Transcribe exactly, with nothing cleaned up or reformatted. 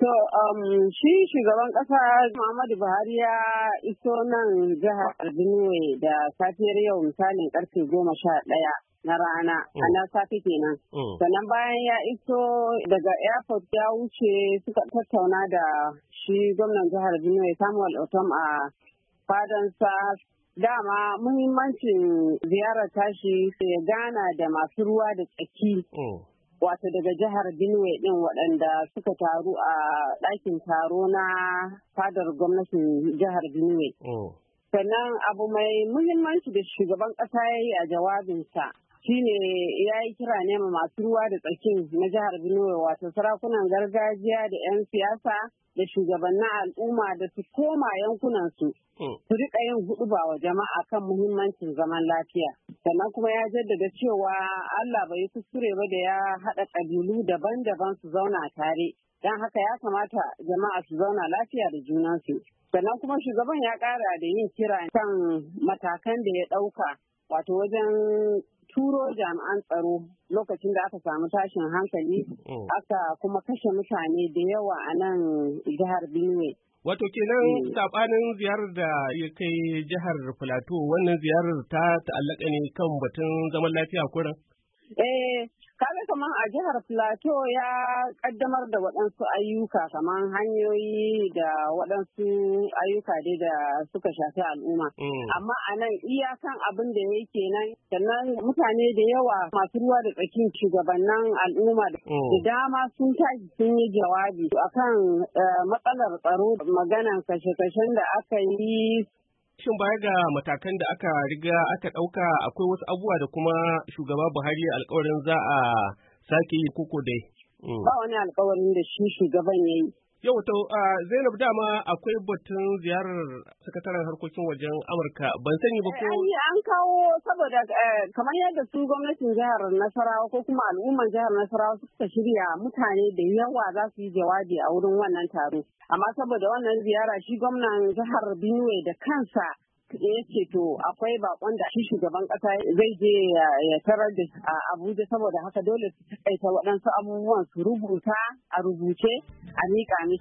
To, um, shi shugaban ƙasa Muhammadu Buhari ya iso nan jihar Benue da safiyar yau misalin karfe goma sha ɗaya na rana, Mm. a na safe kenan. Mm. Sannan bayan ya iso daga airport ya wuce suka tattauna da shi gwamnan jihar Benue Samuel Otom a fadansa. Dama muhimmancin ziyarar tashi ya gana da masu ruwa da tsaki. Mm. Wato daga jihar Benue din waɗanda suka taru a ɗakin taro na fadar gwamnatin jihar Benue. Mm. Sannan abu mai muhimmanci da shugaban ƙasa ya yi a jawabinsa shine ya yi kira ne ma masu ruwa da tsakin na jihar Benue, wato sarakunan gargajiya da 'yan siyasa da shugabannin al'umma da su koma yankunansu. Mm. su riƙa yin huɗuba wa jama'a kan muhimmancin zaman lafiya. Sannan kuma ya jaddada cewa Allah bai yi kuskure ba da ya haɗa ƙabilu daban-daban su zauna tare. Don haka ya kamata jama'a su zauna lafiya da junansu. Sannan kuma shugaban ya ƙara da yin kira kan matakan da ya ɗauka, wato wajen turo jami'an tsaro lokacin da aka samu tashin hankali, Mm. aka kuma kashe mutane da yawa a nan jihar Benue. Wato kenan Mm. sabanin ziyarar da ya kai jihar Filato, wannan ziyarar ta ta'allaka ne kan batun zaman lafiya kurin? Eh, kaga kamar a jihar Plateau ya kaddamar da waɗansu ayyuka kamar hanyoyi da waɗansu ayyuka dai da suka shafi al'umma. Mm. Amma a nan iyakan abin da ya kenan, sannan mutane da yawa masu ruwa da tsakin shugabannin al'umma da Mm. dama sun tashi sun yi jawabi akan eh, matsalar tsaro, maganan kashe-kashen da aka yi. Shin baya ga matakan da aka riga aka ɗauka akwai wasu abubuwa da kuma shugaba Buhari ya alkawarin za a sake yi koko dai? Mm. Ba wani alkawarin da shi shugaban ya yi. Yau to uh, Zainab, dama akwai batun ziyarar sakataren harkokin wajen Amurka, ban sani ba ko Ai, an kawo saboda eh, kamar yadda su gwamnatin jihar Nasarawa ko kuma al'umman jihar Nasarawa suka shirya mutane da yawa za su yi jawabi a wurin wannan taro. Amma saboda wannan ziyara shi gwamnan jihar Benue da kansa ya ce to akwai bakon da shi shugaban kasa zai je ya tarar da a Abuja, saboda haka dole su takaita waɗansu abubuwan su rubuta a rubuce a miƙa